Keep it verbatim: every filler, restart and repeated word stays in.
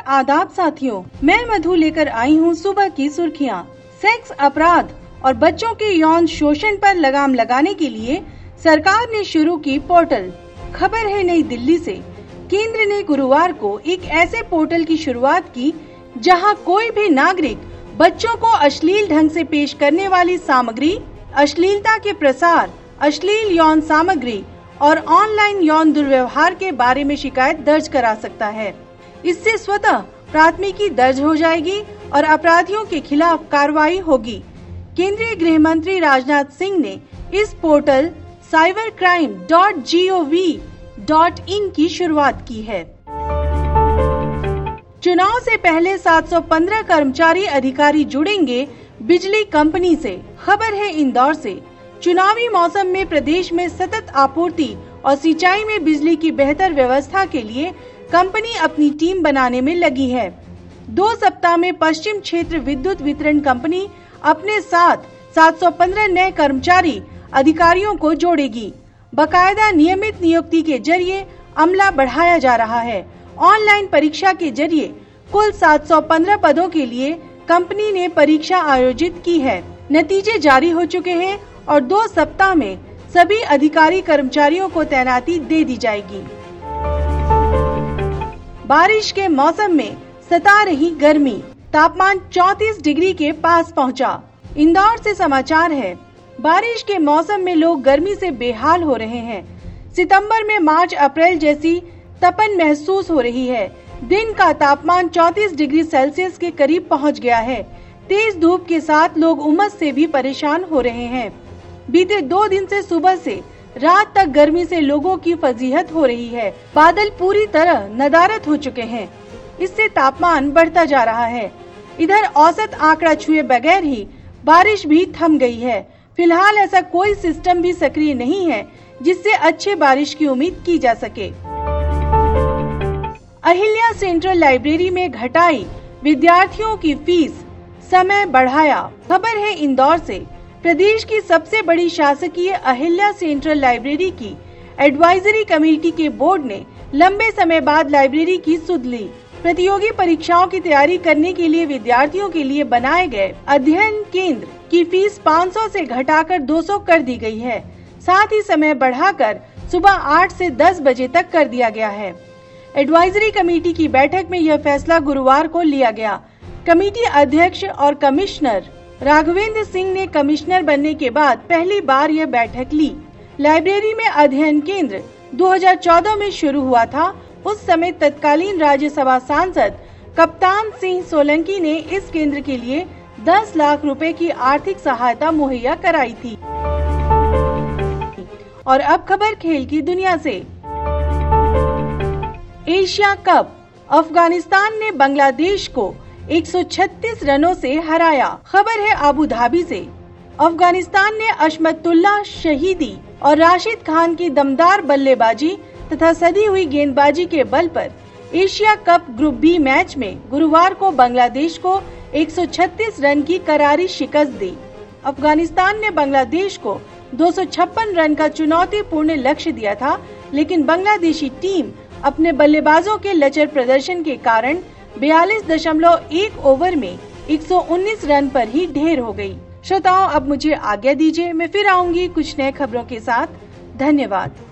आदाब साथियों, मैं मधु लेकर आई हूँ सुबह की सुर्खियाँ। सेक्स अपराध और बच्चों के यौन शोषण पर लगाम लगाने के लिए सरकार ने शुरू की पोर्टल। खबर है नई दिल्ली से। केंद्र ने गुरुवार को एक ऐसे पोर्टल की शुरुआत की जहां कोई भी नागरिक बच्चों को अश्लील ढंग से पेश करने वाली सामग्री, अश्लीलता के प्रसार, अश्लील यौन सामग्री और ऑनलाइन यौन दुर्व्यवहार के बारे में शिकायत दर्ज करा सकता है। इससे स्वतः प्राथमिकी दर्ज हो जाएगी और अपराधियों के खिलाफ कार्रवाई होगी। केंद्रीय गृह मंत्री राजनाथ सिंह ने इस portal cyber crime dot G O V dot in की शुरुआत की है। चुनाव से पहले सात सौ पंद्रह कर्मचारी अधिकारी जुड़ेंगे बिजली कंपनी से। खबर है इंदौर से। चुनावी मौसम में प्रदेश में सतत आपूर्ति और सिंचाई में बिजली की बेहतर व्यवस्था के लिए कंपनी अपनी टीम बनाने में लगी है। दो सप्ताह में पश्चिम क्षेत्र विद्युत वितरण कंपनी अपने साथ सात सौ पंद्रह नए कर्मचारी अधिकारियों को जोड़ेगी। बकायदा नियमित नियुक्ति के जरिए अमला बढ़ाया जा रहा है। ऑनलाइन परीक्षा के जरिए कुल सात सौ पंद्रह पदों के लिए कंपनी ने परीक्षा आयोजित की है। नतीजे जारी हो चुके हैं और दो सप्ताह में सभी अधिकारी कर्मचारियों को तैनाती दे दी जाएगी। बारिश के मौसम में सता रही गर्मी, तापमान चौंतीस डिग्री के पास पहुंचा। इंदौर से समाचार है। बारिश के मौसम में लोग गर्मी से बेहाल हो रहे हैं। सितंबर में मार्च अप्रैल जैसी तपन महसूस हो रही है। दिन का तापमान चौंतीस डिग्री सेल्सियस के करीब पहुंच गया है। तेज धूप के साथ लोग उमस से भी परेशान हो रहे हैं। बीते दो दिन से सुबह से रात तक गर्मी से लोगों की फजीहत हो रही है। बादल पूरी तरह नदारत हो चुके हैं। इससे तापमान बढ़ता जा रहा है। इधर औसत आंकड़ा छुए बगैर ही बारिश भी थम गई है। फिलहाल ऐसा कोई सिस्टम भी सक्रिय नहीं है जिससे अच्छे बारिश की उम्मीद की जा सके। अहिल्या सेंट्रल लाइब्रेरी में घटाई विद्यार्थियों की फीस, समय बढ़ाया। खबर है इंदौर से। प्रदेश की सबसे बड़ी शासकीय अहिल्या सेंट्रल लाइब्रेरी की एडवाइजरी कमेटी के बोर्ड ने लंबे समय बाद लाइब्रेरी की सुध ली। प्रतियोगी परीक्षाओं की तैयारी करने के लिए विद्यार्थियों के लिए बनाए गए अध्ययन केंद्र की फीस पाँच सौ से घटाकर दो सौ कर दी गई है। साथ ही समय बढ़ाकर सुबह आठ से दस बजे तक कर दिया गया है। एडवाइजरी कमेटी की बैठक में यह फैसला गुरुवार को लिया गया। कमेटी अध्यक्ष और कमिश्नर राघवेंद्र सिंह ने कमिश्नर बनने के बाद पहली बार यह बैठक ली। लाइब्रेरी में अध्ययन केंद्र दो हज़ार चौदह में शुरू हुआ था। उस समय तत्कालीन राज्यसभा सांसद कप्तान सिंह सोलंकी ने इस केंद्र के लिए दस लाख रुपए की आर्थिक सहायता मुहैया कराई थी। और अब खबर खेल की दुनिया से। एशिया कप, अफगानिस्तान ने बांग्लादेश को एक सौ छत्तीस रनों से हराया। खबर है अबू धाबी से। अफगानिस्तान ने अशमतुल्लाह शहीदी और राशिद खान की दमदार बल्लेबाजी तथा सदी हुई गेंदबाजी के बल पर Asia cup group B match में गुरुवार को बांग्लादेश को एक सौ छत्तीस रन की करारी शिकस्त दी। अफगानिस्तान ने बांग्लादेश को दो सौ छप्पन रन का चुनौतीपूर्ण लक्ष्य दिया था, लेकिन बांग्लादेशी टीम अपने बल्लेबाजों के लचर प्रदर्शन के कारण बयालीस दशमलव एक ओवर में एक सौ उन्नीस रन पर ही ढेर हो गई। श्रोताओं, अब मुझे आज्ञा दीजिए। मैं फिर आऊंगी कुछ नए खबरों के साथ। धन्यवाद।